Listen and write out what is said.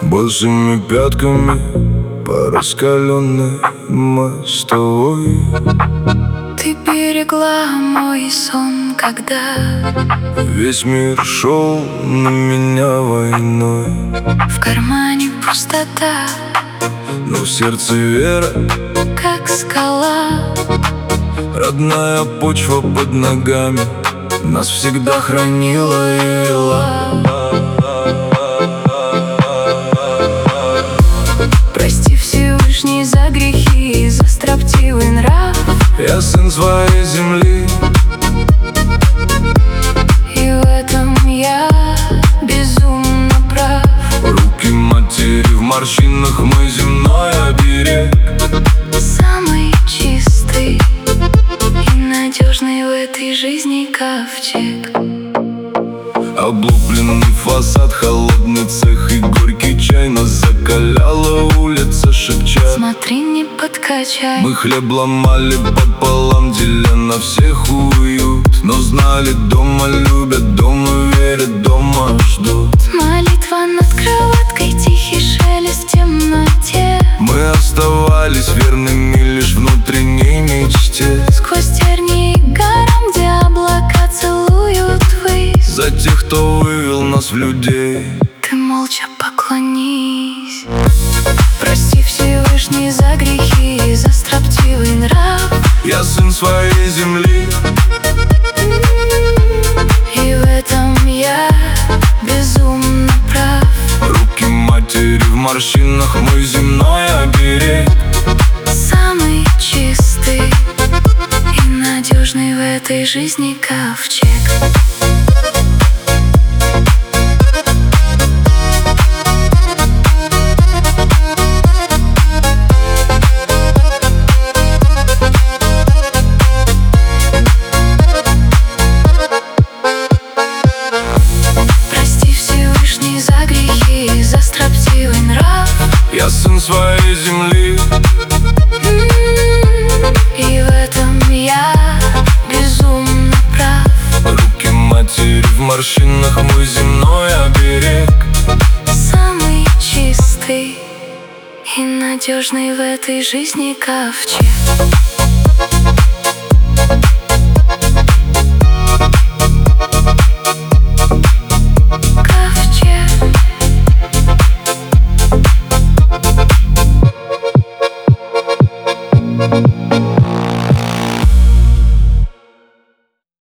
Босыми пятками по раскаленной мостовой. Ты берегла мой сон, когда Весь мир шел на меня войной. в кармане пустота, но в сердце вера, как скала. родная почва под ногами нас всегда хранила и вела. Прости, Всевышний, за грехи и за строптивый нрав. Я сын своей земли, и в этом я безумно прав. руки матери в морщинах, мой земной оберег. Самый чистый и надежный в этой жизни ковчег. Облупленный фасад, холодный цех и горький чай нас закаляла улица, шепча: Смотри, не подкачай. мы хлеб ломали пополам, деля на всех уют. Но знали, дома любят, дома верят, дома ждут. Молитва над кроваткой, тихий шелест в темноте. Мы оставались верными лишь внутренней мечте. Сквозь тернии к горам, где облака целуют ввысь. За тех, кто вывел нас в людей. Ты молча поклонись. Прости, Всевышний, за грехи и за строптивый нрав. Я сын своей земли, и в этом я безумно прав. руки матери в морщинах, мой земной оберег. Самый чистый и надежный в этой жизни ковчег. Прости, Всевышний, за грехи и за строптивый нрав. Я сын своей земли, и в этом я безумно прав. руки матери в морщинах, мой земной оберег. Самый чистый и надежный в этой жизни ковчег.